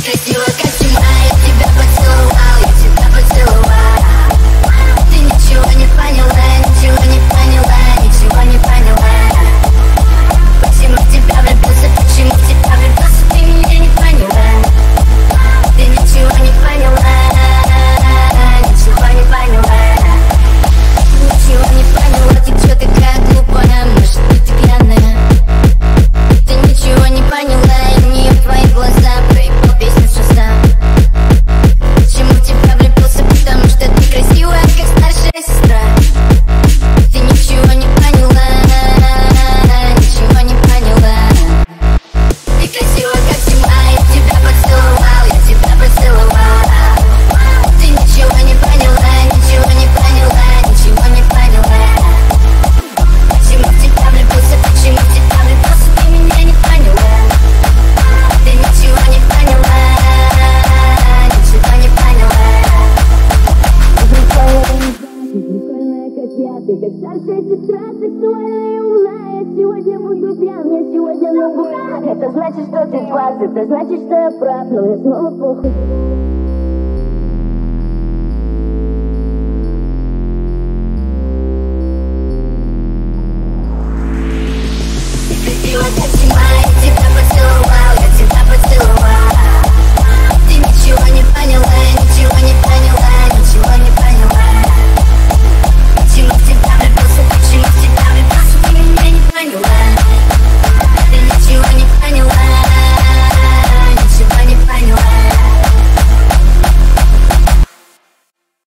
красива, как зима, я тебя поцеловал, я тебя поцеловал. Ты ничего не поняла, ничего не поняла, ничего не поняла. Почему в тебя влюбился, почему в тебя влюбился, ты меня не поняла. Ты ничего не поняла, ничего не поняла. Ничего не поняла, ты чё такая глупая, может быть ты пьяная. Ты ничего не поняла, и мне твои глаза проебал песню с шеста. Почему в тебя влюбился, потому что ты красивая, как старшая сестра. Ты ничего не поняла, ничего не поняла. Ты красива, как зима, я тебя поцеловал, я тебя поцеловал. Ты ничего не поняла, ничего не поняла, ничего не поняла. Почему в тебя влюбился, почему в тебя влюбился, ты меня не поняла. Ты ничего не поняла, ничего не поняла. Прикольная, как я, ты как старшая сестра, сексуальная и умная. Я сегодня буду пьян, я сегодня набура. Это значит, что ты 20, это значит, что я прав, но я снова похуй.